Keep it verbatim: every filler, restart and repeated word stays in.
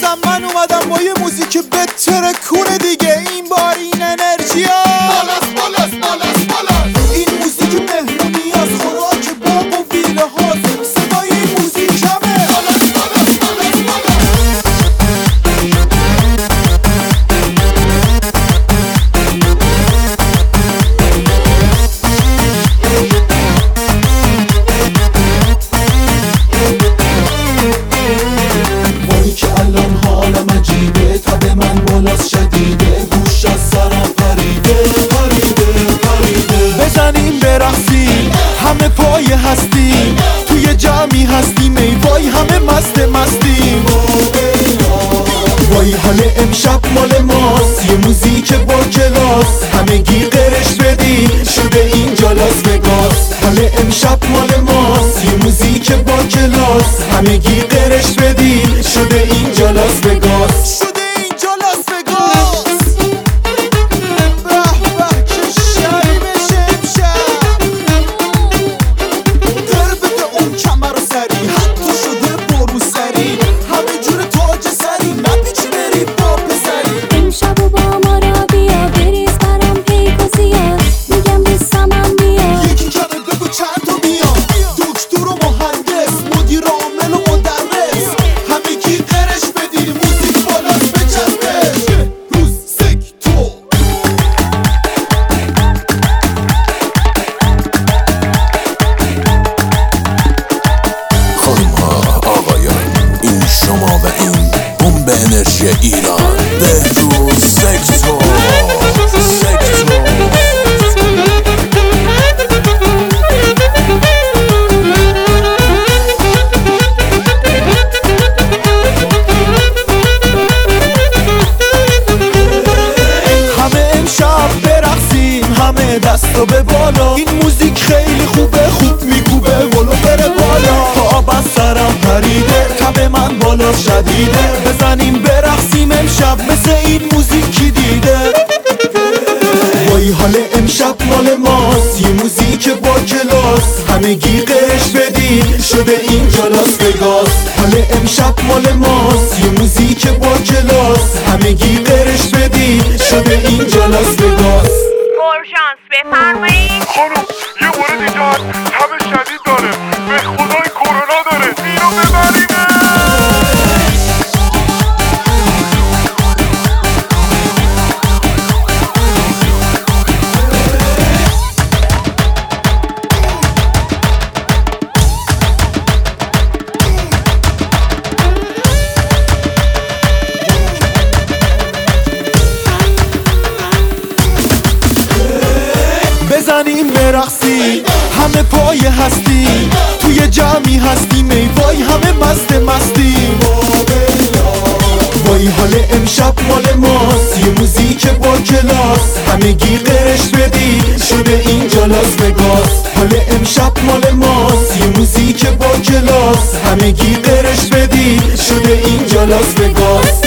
عزیزم من اومدم با یه موزیک بتره کونه دیگه. این بار این انرژی ها بالاست بالاست بالاست بالاست. این موزیک مهمونی از خوراک باغ و ویله هاست. صدای این موزیک همه بالاست بالاست بالاست بالاست. وای که الان حالم عجیبه، تب من بالاست شدیده، گوش از سرم پریده پریده پریده. بزنیم برقصیم همه پای هستیم، توی جمعی هستیم ای وای همه مست مستیم. وای حال امشب مال ماست، یه موزیک با کلاس، همگی قرش بدین شده اینجا لاس وگاس. حال امشب مال ماست، یه موزیک با کلاس، همگی قرش بدین شده اینجا لاس وگاس. شده اینجا لاس وگاس. به به چه شبی بشه امشب. در بده اون کمر و سری، حتی شده برو سری، همه جور تاج سری، نپیچی بری با پسری. امشب و با ما را بیا، بریز برام پیک و زیاد، میگم بیستم هم بیا. یکی کمه بگو چند تا بیا، دکتر و مهندس، مدیر عامل و مدرس، همگی قرش بدین موزیک بالاست بچرخه. روز سکتو خانم ها آقایان، این شما و این بمب انرژی ایران، بهروز سکتو سکتو. همه امشب برقصیم، همه دستو به بالا، این موزیک خیلی خوبه، خوب میکوبه ولو بره بالا. پا از سرم پریده، تب من بالا شدیده، بزنیم برقصیم امشب مثل این موزیکی دیده. وای حال امشب مال ماست، یه موزیک با کلاس، همگی قرش بدین شده اینجا لاس وگاس. حال امشب مال ماست، یه موزیک با کلاس، همگی قرش بدین شده اینجا لاس وگاس. اورژانس بفرمایید. خانم یه مورد اینجا هست، تب شدید داره، به خدای کرونا داره، اینو ببرینه. بزنیم برقصیم همه پای هستیم، توی جمعی هستیم ای وای همه مست مستیم. وای حال امشب مال ماست، یه موزیک با کلاس، همگی قرش بدین شده اینجا لاس وگاس. حال امشب مال ماست، یه موزیک با کلاس، همگی قرش بدین شده اینجا لاس وگاس.